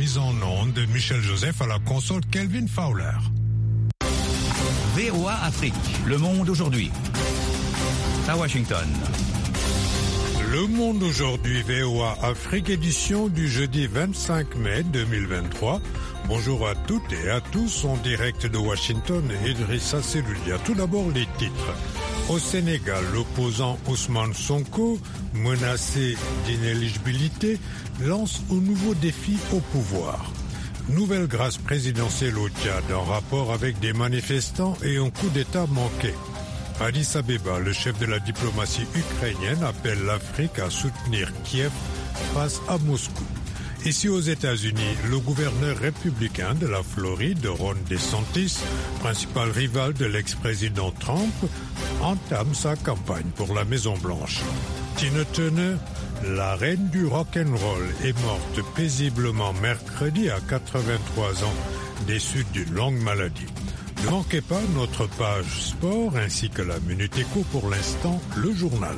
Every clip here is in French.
mise en onde de Michel Joseph, à la console Kelvin Fowler. VOA Afrique, le monde aujourd'hui. À Washington. Le monde aujourd'hui, VOA Afrique, édition du jeudi 25 mai 2023. Bonjour à toutes et à tous, en direct de Washington, Idrissa Seloulia. Tout d'abord les titres. Au Sénégal, l'opposant Ousmane Sonko, menacé d'inéligibilité, lance un nouveau défi au pouvoir. Nouvelle grâce présidentielle au Tchad en rapport avec des manifestants et un coup d'État manqué. Addis Abeba, le chef de la diplomatie ukrainienne, appelle l'Afrique à soutenir Kiev face à Moscou. Ici aux États-Unis, le gouverneur républicain de la Floride, Ron DeSantis, principal rival de l'ex-président Trump, entame sa campagne pour la Maison-Blanche. Tina Turner, la reine du rock'n'roll, est morte paisiblement mercredi à 83 ans, des suites d'une longue maladie. Ne manquez pas notre page sport ainsi que la Minute Éco, pour l'instant, le journal.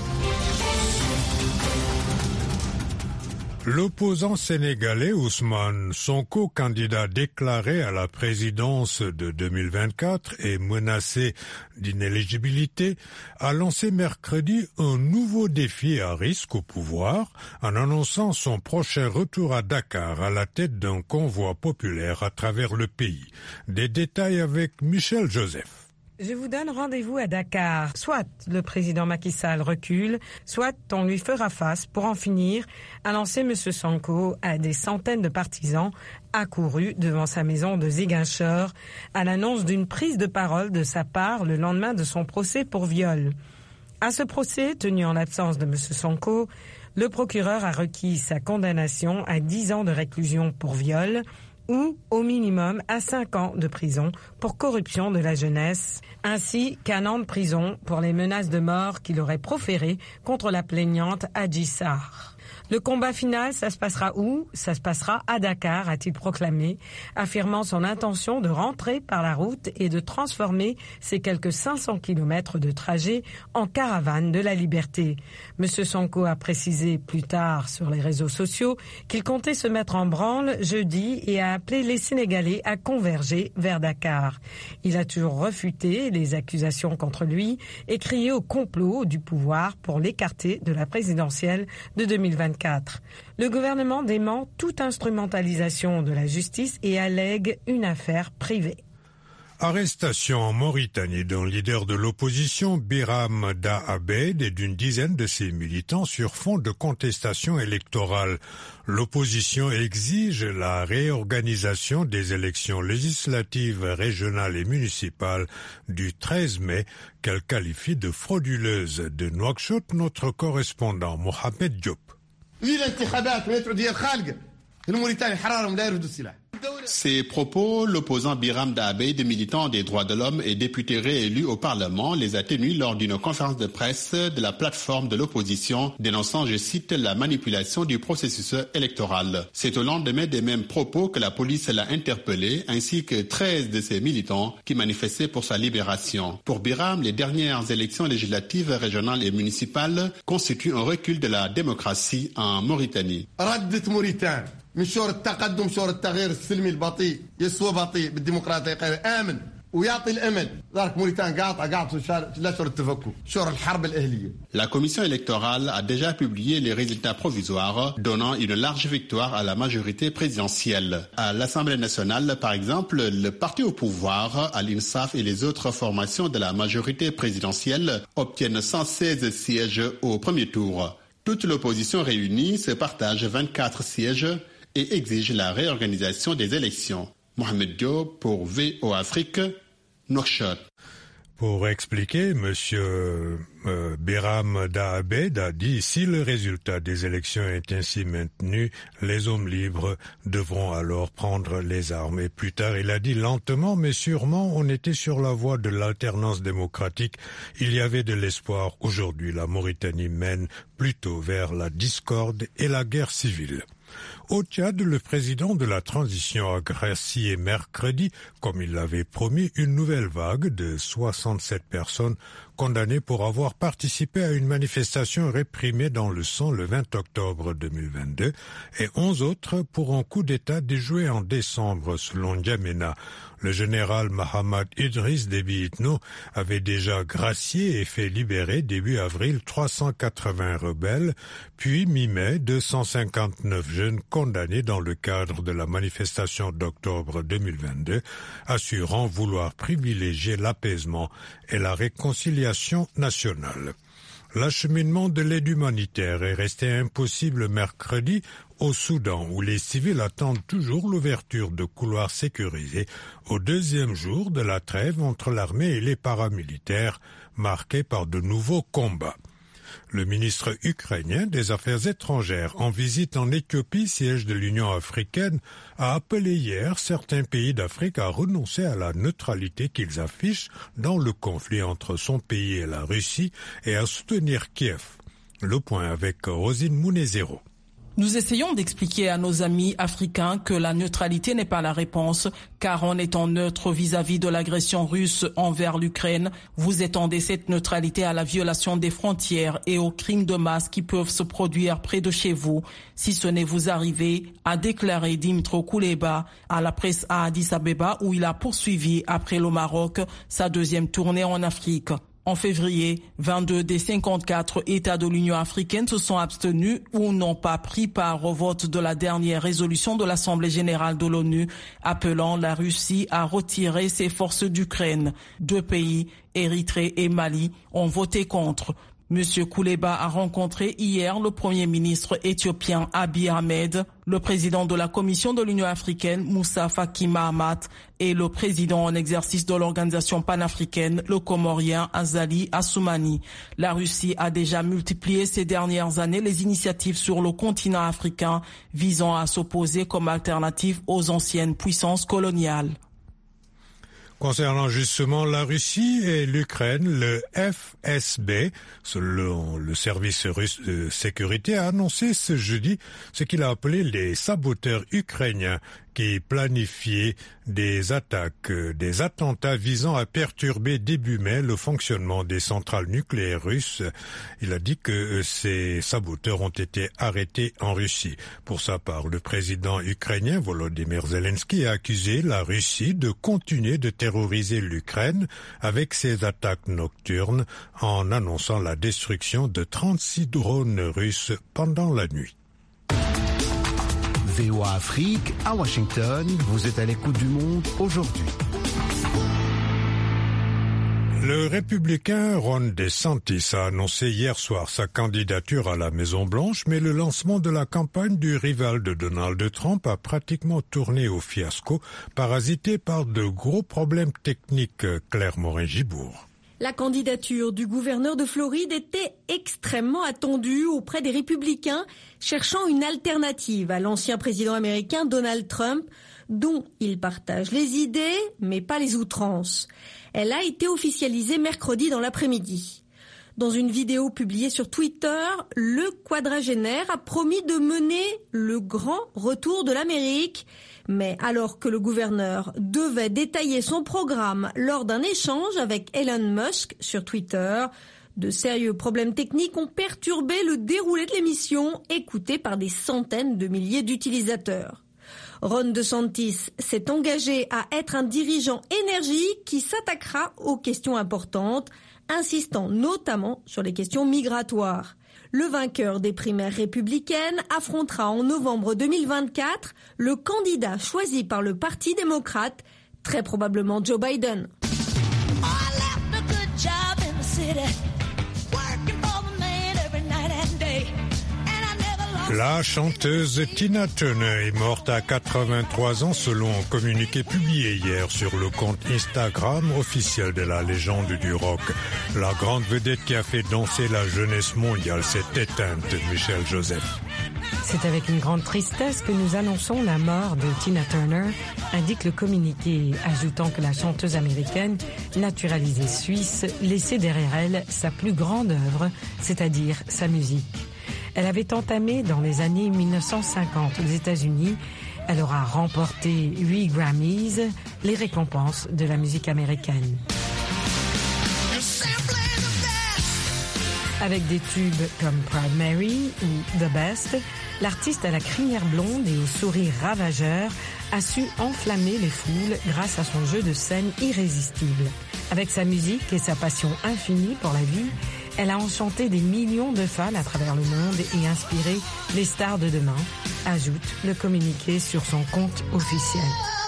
L'opposant sénégalais Ousmane Sonko, candidat déclaré à la présidence de 2024 et menacé d'inéligibilité, a lancé mercredi un nouveau défi à risque au pouvoir en annonçant son prochain retour à Dakar à la tête d'un convoi populaire à travers le pays. Des détails avec Michel Joseph. Je vous donne rendez-vous à Dakar. Soit le président Macky Sall recule, soit on lui fera face pour en finir, a lancé M. Sonko à des centaines de partisans accourus devant sa maison de Ziguinchor à l'annonce d'une prise de parole de sa part le lendemain de son procès pour viol. À ce procès, tenu en l'absence de M. Sonko, le procureur a requis sa condamnation à 10 ans de réclusion pour viol, ou au minimum à 5 ans de prison pour corruption de la jeunesse, ainsi qu'1 an de prison pour les menaces de mort qu'il aurait proférées contre la plaignante Adji Sarr. Le combat final, ça se passera où? Ça se passera à Dakar, a-t-il proclamé, affirmant son intention de rentrer par la route et de transformer ces quelques 500 kilomètres de trajet en caravane de la liberté. M. Sonko a précisé plus tard sur les réseaux sociaux qu'il comptait se mettre en branle jeudi et a appelé les Sénégalais à converger vers Dakar. Il a toujours refuté les accusations contre lui et crié au complot du pouvoir pour l'écarter de la présidentielle de 2024. Le gouvernement dément toute instrumentalisation de la justice et allègue une affaire privée. Arrestation en Mauritanie d'un leader de l'opposition, Biram Da Abeid, et d'une dizaine de ses militants sur fond de contestation électorale. L'opposition exige la réorganisation des élections législatives, régionales et municipales du 13 mai, qu'elle qualifie de frauduleuses. De Nouakchott, notre correspondant Mohamed Diop. Ces propos, l'opposant Biram Da Abeid, militant des droits de l'homme et député réélu au Parlement, les a tenus lors d'une conférence de presse de la plateforme de l'opposition, dénonçant, je cite, la manipulation du processus électoral. C'est au lendemain des mêmes propos que la police l'a interpellé, ainsi que 13 de ses militants qui manifestaient pour sa libération. Pour Biram, les dernières élections législatives, régionales et municipales constituent un recul de la démocratie en Mauritanie. من شور التقدم شور التغيير السلمي البطيء يسوى بطيء بالديمقراطية غير آمن ويعطي الأمل ذلك موريتان قاطع لا شور التفكك شور الحرب الأهلية. La commission électorale a déjà publié les résultats provisoires donnant une large victoire à la majorité présidentielle. À l'Assemblée nationale, par exemple, le parti au pouvoir, Al-Insaf et les autres formations de la majorité présidentielle obtiennent 116 sièges au premier tour. Toute l'opposition réunie se partage 24 sièges et exige la réorganisation des élections. Mohamed Diop pour VOA Afrique, Nouakchott. Pour expliquer, M. Biram Da Abeid a dit « Si le résultat des élections est ainsi maintenu, les hommes libres devront alors prendre les armes. » Et plus tard, il a dit « Lentement mais sûrement, on était sur la voie de l'alternance démocratique. Il y avait de l'espoir. Aujourd'hui, la Mauritanie mène plutôt vers la discorde et la guerre civile. » Au Tchad, le président de la transition a gracié mercredi, comme il l'avait promis, une nouvelle vague de 67 personnes condamnées pour avoir participé à une manifestation réprimée dans le sang le 20 octobre 2022 et 11 autres pour un coup d'État déjoué en décembre, selon N'Djamena. Le général Mahamad Idriss Déby Itno avait déjà gracié et fait libérer début avril 380 rebelles, puis mi-mai 259 jeunes condamnés dans le cadre de la manifestation d'octobre 2022, assurant vouloir privilégier l'apaisement et la réconciliation nationale. L'acheminement de l'aide humanitaire est resté impossible mercredi au Soudan, où les civils attendent toujours l'ouverture de couloirs sécurisés au deuxième jour de la trêve entre l'armée et les paramilitaires, marqués par de nouveaux combats. Le ministre ukrainien des Affaires étrangères en visite en Éthiopie, siège de l'Union africaine, a appelé hier certains pays d'Afrique à renoncer à la neutralité qu'ils affichent dans le conflit entre son pays et la Russie et à soutenir Kiev. Le point avec Rosine Mounezero. Nous essayons d'expliquer à nos amis africains que la neutralité n'est pas la réponse, car en étant neutre vis-à-vis de l'agression russe envers l'Ukraine, vous étendez cette neutralité à la violation des frontières et aux crimes de masse qui peuvent se produire près de chez vous, si ce n'est vous arriver, a déclaré Dimitro Kuleba à la presse à Addis Abeba, où il a poursuivi, après le Maroc, sa deuxième tournée en Afrique. En février, 22 des 54 États de l'Union africaine se sont abstenus ou n'ont pas pris part au vote de la dernière résolution de l'Assemblée générale de l'ONU appelant la Russie à retirer ses forces d'Ukraine. 2 pays, Érythrée et Mali, ont voté contre. Monsieur Kuleba a rencontré hier le Premier ministre éthiopien Abiy Ahmed, le président de la Commission de l'Union africaine Moussa Faki Mahamat et le président en exercice de l'organisation panafricaine, le Comorien Azali Assoumani. La Russie a déjà multiplié ces dernières années les initiatives sur le continent africain visant à s'opposer comme alternative aux anciennes puissances coloniales. Concernant justement la Russie et l'Ukraine, le FSB, selon le service russe de sécurité, a annoncé ce jeudi ce qu'il a appelé les saboteurs ukrainiens qui planifiaient des attentats visant à perturber début mai le fonctionnement des centrales nucléaires russes. Il a dit que ces saboteurs ont été arrêtés en Russie. Pour sa part, le président ukrainien Volodymyr Zelensky a accusé la Russie de continuer de terroriser l'Ukraine avec ses attaques nocturnes en annonçant la destruction de 36 drones russes pendant la nuit. VOA Afrique, à Washington, vous êtes à l'écoute du monde aujourd'hui. Le républicain Ron DeSantis a annoncé hier soir sa candidature à la Maison-Blanche, mais le lancement de la campagne du rival de Donald Trump a pratiquement tourné au fiasco, parasité par de gros problèmes techniques. Claire Morin-Gibourg. La candidature du gouverneur de Floride était extrêmement attendue auprès des républicains cherchant une alternative à l'ancien président américain Donald Trump, dont il partage les idées mais pas les outrances. Elle a été officialisée mercredi dans l'après-midi. Dans une vidéo publiée sur Twitter, le quadragénaire a promis de mener le grand retour de l'Amérique. Mais alors que le gouverneur devait détailler son programme lors d'un échange avec Elon Musk sur Twitter, de sérieux problèmes techniques ont perturbé le déroulé de l'émission, écoutée par des centaines de milliers d'utilisateurs. Ron DeSantis s'est engagé à être un dirigeant énergique qui s'attaquera aux questions importantes, insistant notamment sur les questions migratoires. Le vainqueur des primaires républicaines affrontera en novembre 2024 le candidat choisi par le Parti démocrate, très probablement Joe Biden. La chanteuse Tina Turner est morte à 83 ans selon un communiqué publié hier sur le compte Instagram officiel de la légende du rock. La grande vedette qui a fait danser la jeunesse mondiale s'est éteinte, Michel Joseph. C'est avec une grande tristesse que nous annonçons la mort de Tina Turner, indique le communiqué, ajoutant que la chanteuse américaine, naturalisée suisse, laissait derrière elle sa plus grande œuvre, c'est-à-dire sa musique. Elle avait entamé dans les années 1950 aux États-Unis. Elle aura remporté 8 Grammys, les récompenses de la musique américaine. Avec des tubes comme Proud Mary ou The Best, l'artiste à la crinière blonde et au sourire ravageur a su enflammer les foules grâce à son jeu de scène irrésistible. Avec sa musique et sa passion infinie pour la vie, elle a enchanté des millions de fans à travers le monde et inspiré les stars de demain, ajoute le communiqué sur son compte officiel.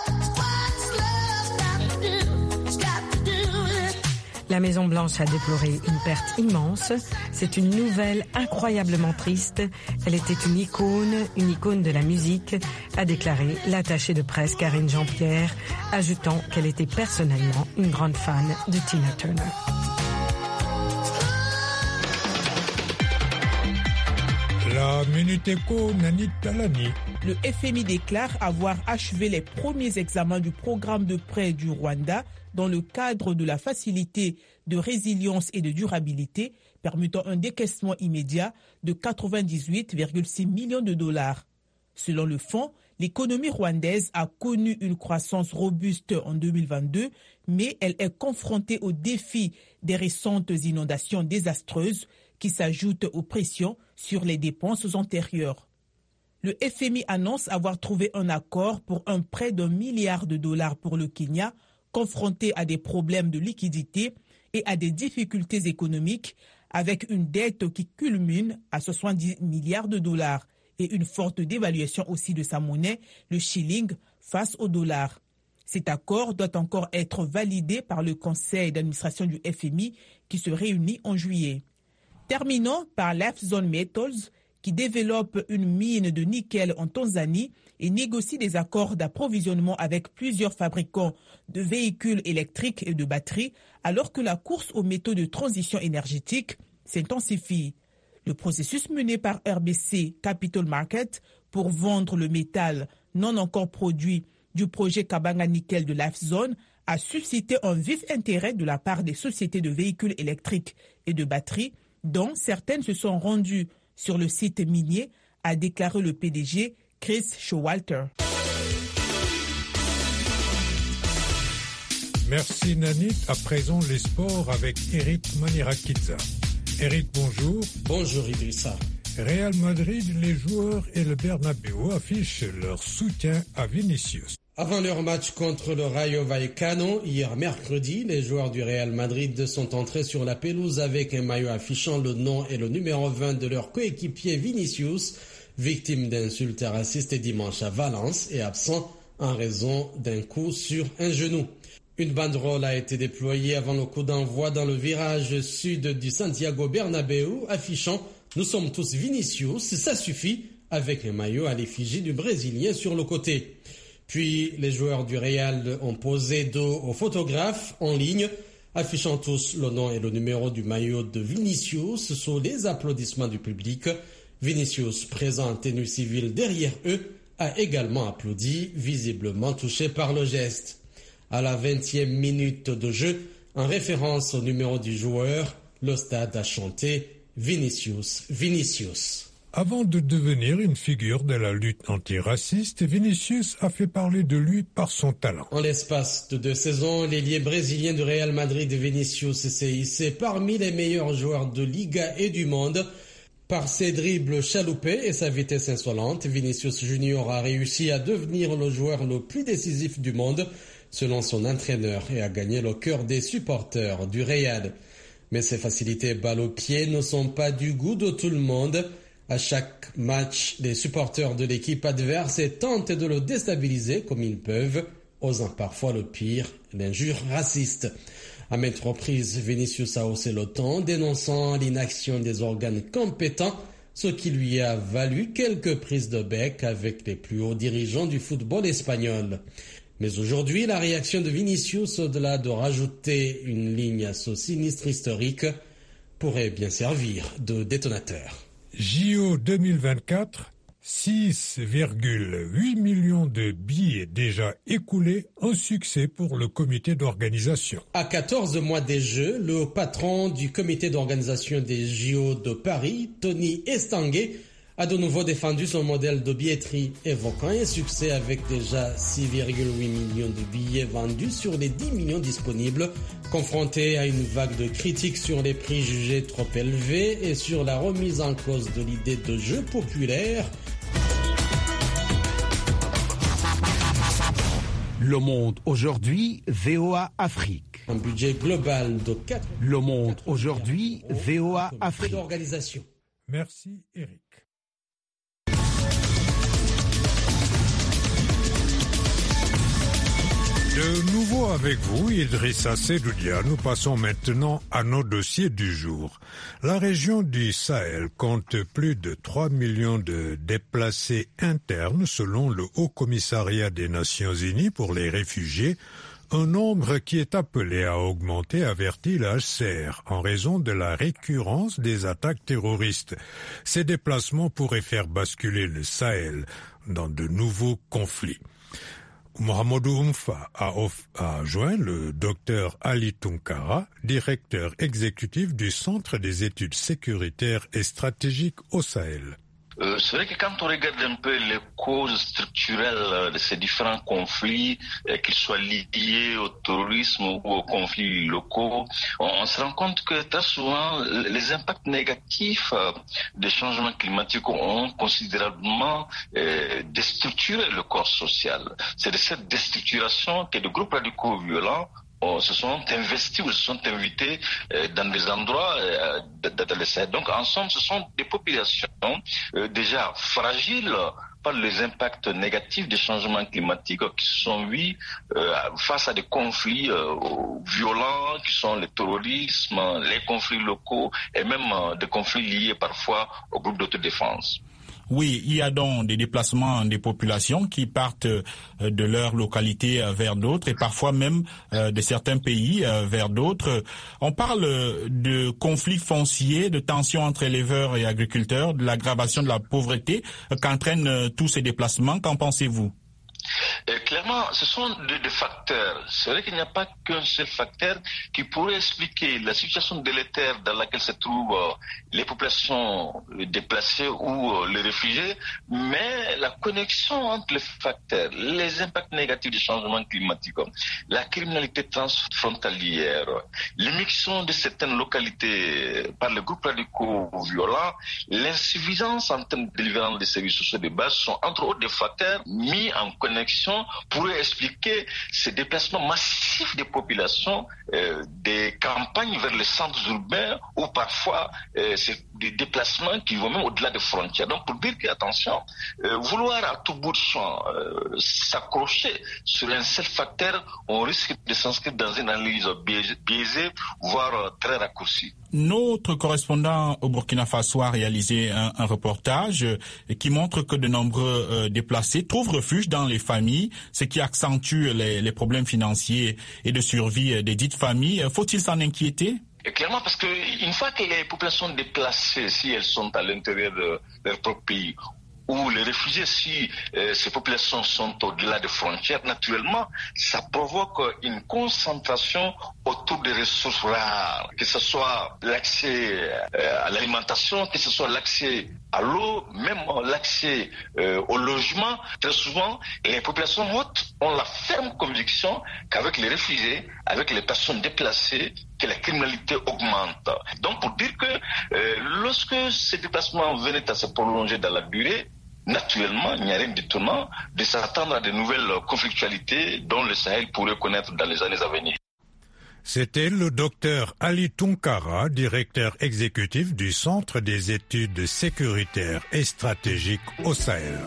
La Maison-Blanche a déploré une perte immense. C'est une nouvelle incroyablement triste. Elle était une icône de la musique, a déclaré l'attachée de presse Karine Jean-Pierre, ajoutant qu'elle était personnellement une grande fan de Tina Turner. La Minute Éco, Nanit Talani. Le FMI déclare avoir achevé les premiers examens du programme de prêt du Rwanda dans le cadre de la facilité de résilience et de durabilité, permettant un décaissement immédiat de 98,6 millions de dollars. Selon le fonds, l'économie rwandaise a connu une croissance robuste en 2022, mais elle est confrontée aux défis des récentes inondations désastreuses qui s'ajoutent aux pressions sur les dépenses antérieures. Le FMI annonce avoir trouvé un accord pour un prêt d'$1 milliard pour le Kenya, confronté à des problèmes de liquidité et à des difficultés économiques, avec une dette qui culmine à 70 milliards de dollars et une forte dévaluation aussi de sa monnaie, le shilling, face au dollar. Cet accord doit encore être validé par le conseil d'administration du FMI qui se réunit en juillet. Terminons par Lifezone Metals, qui développe une mine de nickel en Tanzanie et négocie des accords d'approvisionnement avec plusieurs fabricants de véhicules électriques et de batteries, alors que la course aux métaux de transition énergétique s'intensifie. Le processus mené par RBC Capital Market pour vendre le métal non encore produit du projet Kabanga Nickel de Lifezone a suscité un vif intérêt de la part des sociétés de véhicules électriques et de batteries, dont certaines se sont rendues sur le site minier, a déclaré le PDG Chris Showalter. Merci Nanit. À présent, les sports avec Eric Manirakitsa. Eric, bonjour. Bonjour Idrissa. Real Madrid, les joueurs et le Bernabéu affichent leur soutien à Vinicius. Avant leur match contre le Rayo Vallecano, hier mercredi, les joueurs du Real Madrid sont entrés sur la pelouse avec un maillot affichant le nom et le numéro 20 de leur coéquipier Vinicius, victime d'insultes racistes dimanche à Valence et absent en raison d'un coup sur un genou. Une banderole a été déployée avant le coup d'envoi dans le virage sud du Santiago Bernabéu, affichant « Nous sommes tous Vinicius, ça suffit » avec un maillot à l'effigie du Brésilien sur le côté. Puis les joueurs du Real ont posé dos aux photographes en ligne, affichant tous le nom et le numéro du maillot de Vinicius sous les applaudissements du public. Vinicius, présent en tenue civile derrière eux, a également applaudi, visiblement touché par le geste. À la 20e minute de jeu, en référence au numéro du joueur, le stade a chanté « Vinicius, Vinicius ». Avant de devenir une figure de la lutte antiraciste, Vinicius a fait parler de lui par son talent. En l'espace de 2 saisons, l'ailier brésilien du Real Madrid, Vinicius, s'est hissé parmi les meilleurs joueurs de Liga et du monde. Par ses dribbles chaloupés et sa vitesse insolente, Vinicius Junior a réussi à devenir le joueur le plus décisif du monde, selon son entraîneur, et a gagné le cœur des supporters du Real. Mais ces facilités balle au pied ne sont pas du goût de tout le monde. À chaque match, les supporters de l'équipe adverse tentent de le déstabiliser comme ils peuvent, osant parfois le pire, l'injure raciste. À maintes reprises, Vinicius a haussé le ton, dénonçant l'inaction des organes compétents, ce qui lui a valu quelques prises de bec avec les plus hauts dirigeants du football espagnol. Mais aujourd'hui, la réaction de Vinicius, au-delà de rajouter une ligne à ce sinistre historique, pourrait bien servir de détonateur. JO 2024, 6,8 millions de billets déjà écoulés, un succès pour le comité d'organisation. À 14 mois des Jeux, le patron du comité d'organisation des JO de Paris, Tony Estanguet, a de nouveau défendu son modèle de billetterie, évoquant un succès avec déjà 6,8 millions de billets vendus sur les 10 millions disponibles, confronté à une vague de critiques sur les prix jugés trop élevés et sur la remise en cause de l'idée de jeu populaire. Le Monde aujourd'hui, VOA Afrique. Un budget global de 4... Le Monde aujourd'hui, VOA Afrique. D'organisation. Merci Eric. De nouveau avec vous, Idrissa Sedoudia, nous passons maintenant à nos dossiers du jour. La région du Sahel compte plus de 3 millions de déplacés internes selon le Haut Commissariat des Nations Unies pour les réfugiés, un nombre qui est appelé à augmenter, avertit le HCR, en raison de la récurrence des attaques terroristes. Ces déplacements pourraient faire basculer le Sahel dans de nouveaux conflits. Mohamedou Oumfa a joint le docteur Ali Tunkara, directeur exécutif du Centre des études sécuritaires et stratégiques au Sahel. C'est vrai que quand on regarde un peu les causes structurelles de ces différents conflits, qu'ils soient liés au terrorisme ou aux conflits locaux, on se rend compte que très souvent les impacts négatifs des changements climatiques ont considérablement déstructuré le corps social. C'est de cette déstructuration que des groupes radicaux violents se sont investis ou se sont invités dans des endroits dans le Sahel. Donc, en somme, ce sont des populations déjà fragiles par les impacts négatifs des changements climatiques qui se sont vus face à des conflits violents qui sont le terrorisme, les conflits locaux et même des conflits liés parfois aux groupes d'autodéfense. Oui, il y a donc des déplacements des populations qui partent de leur localité vers d'autres et parfois même de certains pays vers d'autres. On parle de conflits fonciers, de tensions entre éleveurs et agriculteurs, de l'aggravation de la pauvreté qu'entraînent tous ces déplacements. Qu'en pensez-vous ? Clairement, ce sont des facteurs. C'est vrai qu'il n'y a pas qu'un seul facteur qui pourrait expliquer la situation délétère dans laquelle se trouvent les populations déplacées ou les réfugiés, mais la connexion entre les facteurs, les impacts négatifs du changement climatique, la criminalité transfrontalière, l'émission de certaines localités par les groupes radicaux violents, l'insuffisance en termes de délivrance des services sociaux de base sont entre autres des facteurs mis en connexion pourrait expliquer ces déplacements massifs des populations, des campagnes vers les centres urbains ou parfois c'est des déplacements qui vont même au-delà des frontières. Donc pour dire que, attention, vouloir à tout bout de champ s'accrocher sur un seul facteur, on risque de s'inscrire dans une analyse biaisée, voire très raccourcie. Notre correspondant au Burkina Faso a réalisé un reportage qui montre que de nombreux déplacés trouvent refuge dans les familles, ce qui accentue les problèmes financiers et de survie des dites familles. Faut-il s'en inquiéter ? Et clairement, parce que une fois que les populations déplacées, si elles sont à l'intérieur de leur propre pays, ou les réfugiés, si ces populations sont au-delà des frontières, naturellement, ça provoque une concentration autour des ressources rares, que ce soit l'accès à l'alimentation, que ce soit l'accès à l'eau, même l'accès au logement. Très souvent, les populations hautes ont la ferme conviction qu'avec les réfugiés, avec les personnes déplacées, que la criminalité augmente. Donc, pour dire que lorsque ces déplacements venaient à se prolonger dans la durée, naturellement, il n'y a rien d'étonnant de s'attendre à de nouvelles conflictualités dont le Sahel pourrait connaître dans les années à venir. C'était le docteur Ali Tunkara, directeur exécutif du Centre des études sécuritaires et stratégiques au Sahel.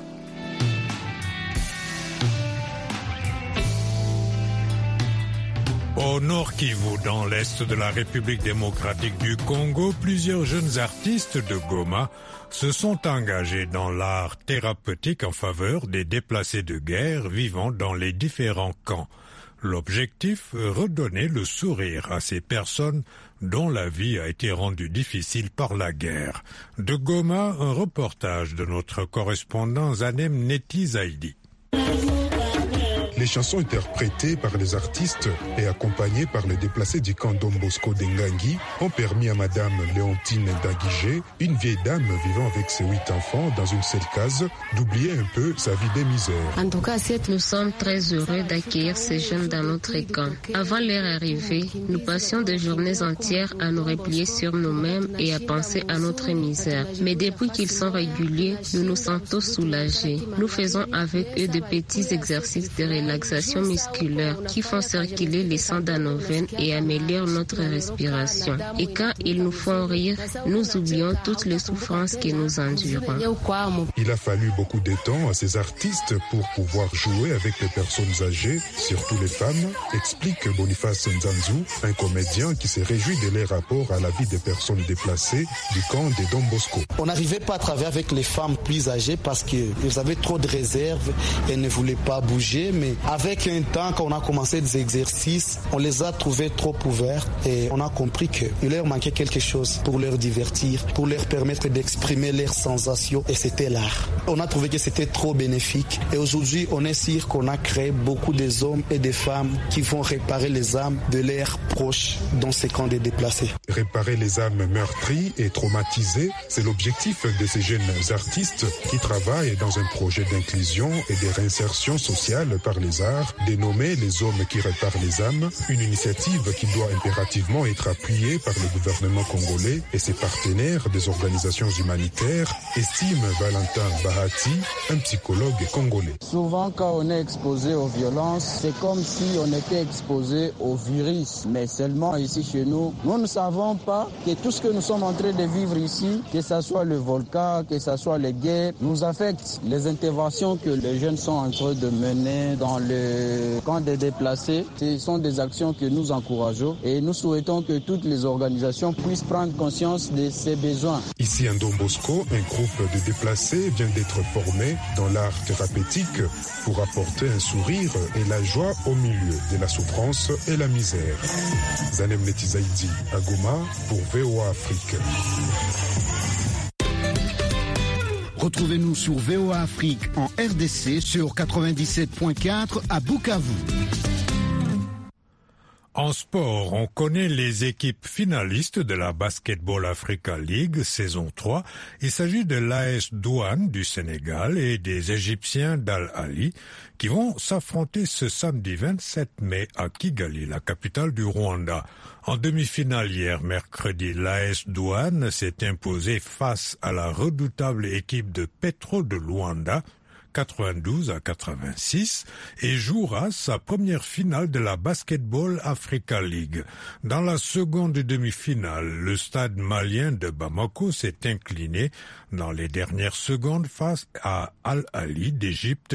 Au Nord Kivu, dans l'est de la République démocratique du Congo, plusieurs jeunes artistes de Goma se sont engagés dans l'art thérapeutique en faveur des déplacés de guerre vivant dans les différents camps. L'objectif, redonner le sourire à ces personnes dont la vie a été rendue difficile par la guerre. De Goma, un reportage de notre correspondant Zanem Neti Zaidi. Les chansons interprétées par les artistes et accompagnées par les déplacés du camp Don Bosco d'Engangi ont permis à Madame Léontine Ndaguigé, une vieille dame vivant avec ses 8 enfants dans une seule case, d'oublier un peu sa vie de misère. En tout cas, nous sommes très heureux d'accueillir ces jeunes dans notre camp. Avant leur arrivée, nous passions des journées entières à nous replier sur nous-mêmes et à penser à notre misère. Mais depuis qu'ils sont réguliers, nous nous sentons soulagés. Nous faisons avec eux de petits exercices de relaxation musculaire qui font circuler les sang dans nos veines et améliorent notre respiration. Et quand ils nous font rire, nous oublions toutes les souffrances que nous endurons. Il a fallu beaucoup de temps à ces artistes pour pouvoir jouer avec les personnes âgées, surtout les femmes, explique Boniface Nzanzu, un comédien qui se réjouit de leur rapport à la vie des personnes déplacées du camp de Don Bosco. On n'arrivait pas à travailler avec les femmes plus âgées parce qu'elles avaient trop de réserves et ne voulaient pas bouger, mais avec un temps, quand on a commencé des exercices, on les a trouvés trop ouverts et on a compris qu'il leur manquait quelque chose pour leur divertir, pour leur permettre d'exprimer leurs sensations, et c'était l'art. On a trouvé que c'était trop bénéfique et aujourd'hui, on est sûr qu'on a créé beaucoup des hommes et des femmes qui vont réparer les âmes de leurs proches dans ces camps de déplacés. Réparer les âmes meurtries et traumatisées, c'est l'objectif de ces jeunes artistes qui travaillent dans un projet d'inclusion et de réinsertion sociale par les arts, dénommé Les Hommes qui réparent les âmes, une initiative qui doit impérativement être appuyée par le gouvernement congolais et ses partenaires des organisations humanitaires, estime Valentin Bahati, un psychologue congolais. Souvent, quand on est exposé aux violences, c'est comme si on était exposé au virus. Mais seulement ici chez nous, nous ne savons pas que tout ce que nous sommes en train de vivre ici, que ce soit le volcan, que ce soit les guerres, nous affectent. Les interventions que les jeunes sont en train de mener dans le camp des déplacés, ce sont des actions que nous encourageons et nous souhaitons que toutes les organisations puissent prendre conscience de ces besoins. Ici à Don Bosco, un groupe de déplacés vient d'être formé dans l'art thérapeutique pour apporter un sourire et la joie au milieu de la souffrance et la misère. Zanem Neti Zaidi à Goma pour VOA Afrique. Retrouvez-nous sur VOA Afrique en RDC sur 97.4 à Bukavu. En sport, on connaît les équipes finalistes de la Basketball Africa League saison 3. Il s'agit de l'AS Douane du Sénégal et des Égyptiens d'Al Ahly qui vont s'affronter ce samedi 27 mai à Kigali, la capitale du Rwanda. En demi-finale hier mercredi, l'AS Douane s'est imposée face à la redoutable équipe de Petro de Luanda, 92-86, et jouera sa première finale de la Basketball Africa League. Dans la seconde demi-finale, le stade malien de Bamako s'est incliné dans les dernières secondes face à Al Ahly d'Égypte,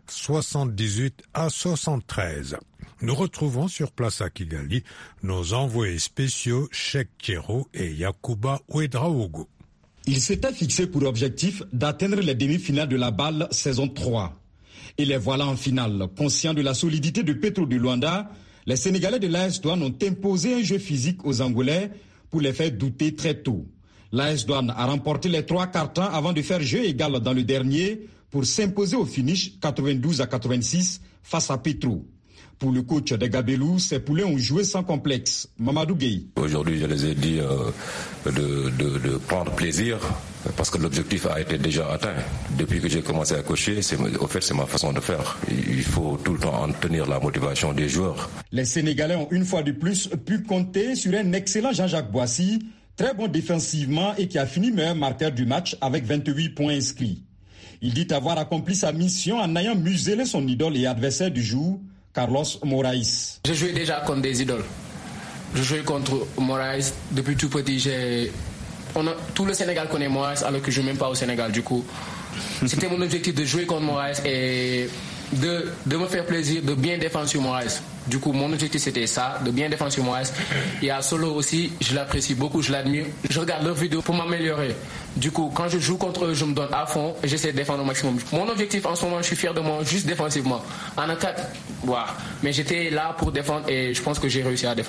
78-73. Nous retrouvons sur place à Kigali nos envoyés spéciaux Cheikh Kero et Yakuba Ouedraogo. Il s'était fixé pour objectif d'atteindre les demi-finales de la BAL saison 3. Et les voilà en finale. Conscients de la solidité de Petro du Luanda, les Sénégalais de l'AS Douane ont imposé un jeu physique aux Angolais pour les faire douter très tôt. L'AS Douane a remporté les 3 quarts-temps avant de faire jeu égal dans le dernier pour s'imposer au finish 92-86 face à Petro. Pour le coach de Gabelou, ces poulets ont joué sans complexe. Mamadou Gueye. Aujourd'hui, je les ai dit de prendre plaisir parce que l'objectif a été déjà atteint. Depuis que j'ai commencé à coacher, c'est ma façon de faire. Il faut tout le temps en tenir la motivation des joueurs. Les Sénégalais ont une fois de plus pu compter sur un excellent Jean-Jacques Boissy, très bon défensivement et qui a fini meilleur marqueur du match avec 28 points inscrits. Il dit avoir accompli sa mission en ayant muselé son idole et adversaire du jour, Carlos Moraes. J'ai joué déjà contre des idoles. Je jouais contre Moraes depuis tout petit. Tout le Sénégal connaît Moraes alors que je ne joue même pas au Sénégal. Du coup, c'était mon objectif de jouer contre Moraes et de me faire plaisir, de bien défendre sur Moraes. Du coup, mon objectif c'était ça, de bien défendre sur Moraes. Et à Solo aussi, je l'apprécie beaucoup, je l'admire. Je regarde leurs vidéos pour m'améliorer. Du coup, quand je joue contre eux, je me donne à fond et j'essaie de défendre au maximum. Mon objectif en ce moment, je suis fier de moi, juste défensivement. En attaque, mais j'étais là pour défendre et je pense que j'ai réussi à défendre.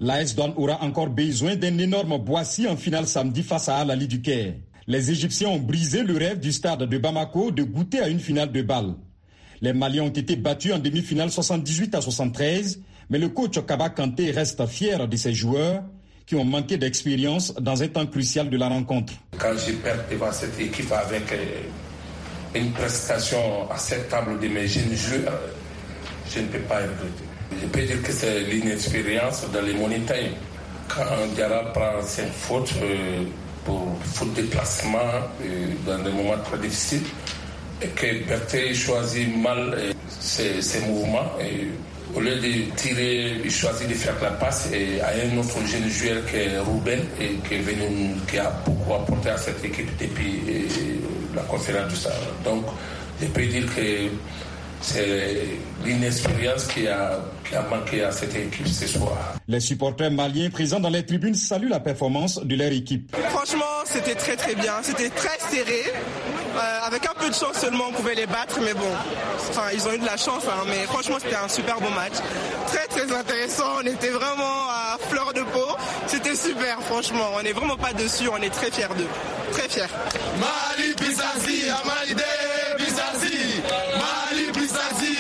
L'AS Douanes aura encore besoin d'un énorme Boissy en finale samedi face à Al Ahly du Caire. Les Égyptiens ont brisé le rêve du stade de Bamako de goûter à une finale de balle. Les Maliens ont été battus en demi-finale 78-73, mais le coach Kaba Kanté reste fier de ses joueurs qui ont manqué d'expérience dans un temps crucial de la rencontre. Quand je perds devant cette équipe avec une prestation acceptable de mes jeunes joueurs, je ne peux pas regretter. Je peux dire que c'est l'inexpérience dans les money time. Quand Diarra prend 5 fautes pour faute de placement dans des moments très difficiles, et que Berthet choisit mal ses mouvements, et au lieu de tirer, il choisit de faire la passe à un autre jeune joueur qui est Ruben, et qui a beaucoup apporté à cette équipe depuis la conférence du Sahara. Donc, je peux dire que c'est l'inexpérience qui a manqué à cette équipe ce soir. Les supporters maliens présents dans les tribunes saluent la performance de leur équipe. Franchement, c'était très très bien. C'était très serré. Avec un peu de chance seulement, on pouvait les battre. Mais bon, ils ont eu de la chance. Mais franchement, c'était un super beau match. Très très intéressant. On était vraiment à fleur de peau. C'était super, franchement. On n'est vraiment pas dessus. On est très fiers d'eux. Très fiers. Mali Bizazi, Amalide Bizazi. Mali Bizazi.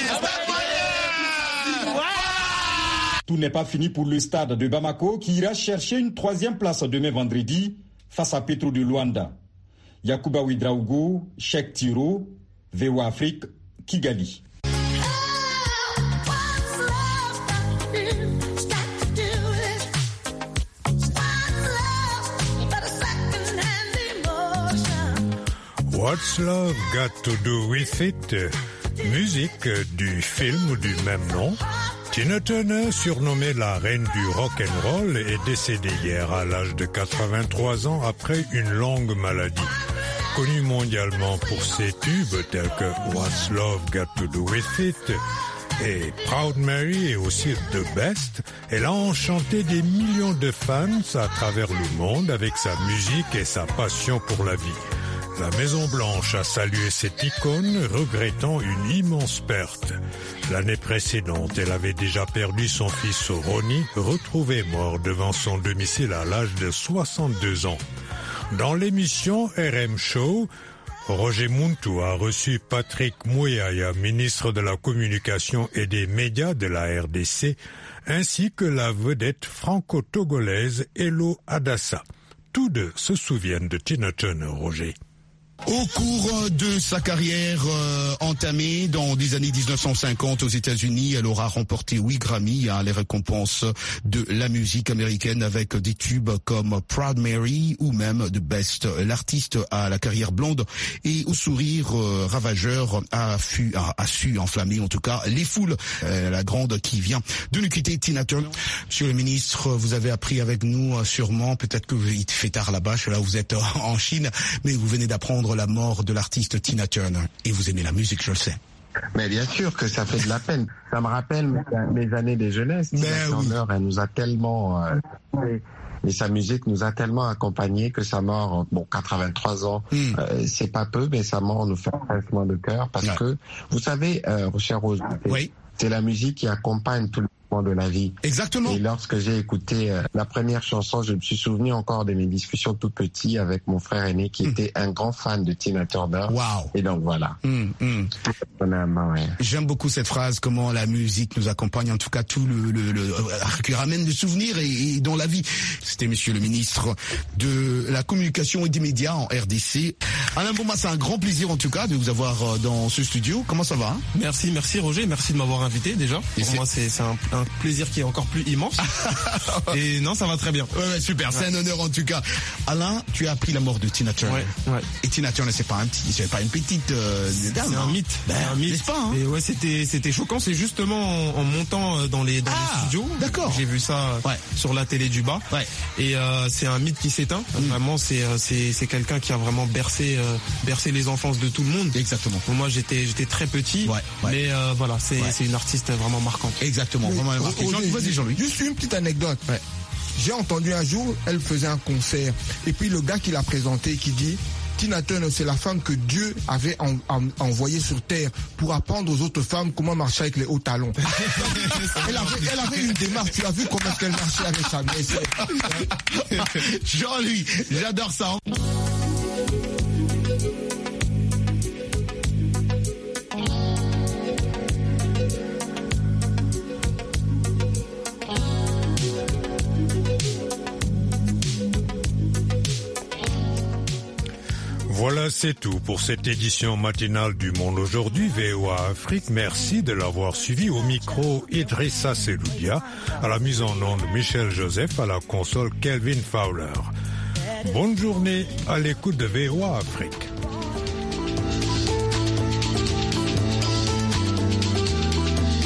Tout n'est pas fini pour le stade de Bamako qui ira chercher une 3e place demain vendredi face à Petro de Luanda. Yacouba Ouedraogo, Cheikh Tiro, VOA Afrique, Kigali. What's Love Got to Do With It? Musique du film du même nom. Tina Turner, surnommée la reine du rock'n'roll, est décédée hier à l'âge de 83 ans après une longue maladie. Connue mondialement pour ses tubes tels que What's Love Got to Do With It et Proud Mary et aussi The Best, elle a enchanté des millions de fans à travers le monde avec sa musique et sa passion pour la vie. La Maison-Blanche a salué cette icône, regrettant une immense perte. L'année précédente, elle avait déjà perdu son fils Ronnie, retrouvé mort devant son domicile à l'âge de 62 ans. Dans l'émission RM Show, Roger Muntu a reçu Patrick Mouyaya, ministre de la Communication et des Médias de la RDC, ainsi que la vedette franco-togolaise Hello Adassa. Tous deux se souviennent de Tina Turner, Roger. Au cours de sa carrière entamée dans les années 1950 aux États-Unis, elle aura remporté 8 Grammy, les récompenses de la musique américaine avec des tubes comme Proud Mary ou même The Best. L'artiste à la carrière blonde et au sourire ravageur a su enflammer en tout cas les foules. La grande qui vient de nous quitter, Tina Turner. Monsieur le ministre, vous avez appris avec nous sûrement, peut-être que il fait tard là-bas, là vous êtes en Chine, mais vous venez d'apprendre la mort de l'artiste Tina Turner. Et vous aimez la musique, je le sais. Mais bien sûr que ça fait de la peine. Ça me rappelle mes années de jeunesse. Tina Turner, elle nous a tellement... et sa musique nous a tellement accompagnés que sa mort, 83 ans, c'est pas peu, mais sa mort nous fait un pincement de cœur parce que, vous savez, cher Rose, c'est la musique qui accompagne tout le de la vie. Exactement. Et lorsque j'ai écouté la première chanson, je me suis souvenu encore de mes discussions tout petit avec mon frère aîné qui était un grand fan de Tina Turner. Wow. Et donc voilà. J'aime beaucoup cette phrase, comment la musique nous accompagne, en tout cas tout qui ramène des souvenirs et dans la vie. C'était monsieur le ministre de la Communication et des Médias en RDC. Alain Bouma, c'est un grand plaisir en tout cas de vous avoir dans ce studio. Comment ça va? Merci Roger, merci de m'avoir invité déjà. Pour moi c'est un plaisir qui est encore plus immense. Et non, ça va très bien. Ouais, super, c'est un honneur en tout cas. Alain, tu as appris la mort de Tina Turner. Ouais. Et Tina Turner, c'est pas une petite dame. C'est un mythe. Un mythe. N'est-ce pas, hein? Et ouais, c'était choquant. C'est justement en montant dans les studios. D'accord. J'ai vu ça sur la télé du bas. Ouais. Et c'est un mythe qui s'éteint. Vraiment, c'est quelqu'un qui a vraiment bercé les enfances de tout le monde. Exactement. Pour moi, j'étais très petit. Mais voilà, c'est une artiste vraiment marquante. Exactement. Vraiment marquante. Vas-y Jean-Louis. Juste une petite anecdote. J'ai entendu un jour, elle faisait un concert. Et puis le gars qui l'a présenté qui dit, Tina Turner, c'est la femme que Dieu avait envoyée sur terre pour apprendre aux autres femmes comment marcher avec les hauts talons. elle avait une démarche. Tu as vu comment elle marchait avec sa mère. Jean-Louis, j'adore ça. Voilà, c'est tout pour cette édition matinale du Monde aujourd'hui, VOA Afrique. Merci de l'avoir suivi. Au micro, Idrissa Seloudia, à la mise en onde, Michel Joseph, à la console, Kelvin Fowler. Bonne journée à l'écoute de VOA Afrique.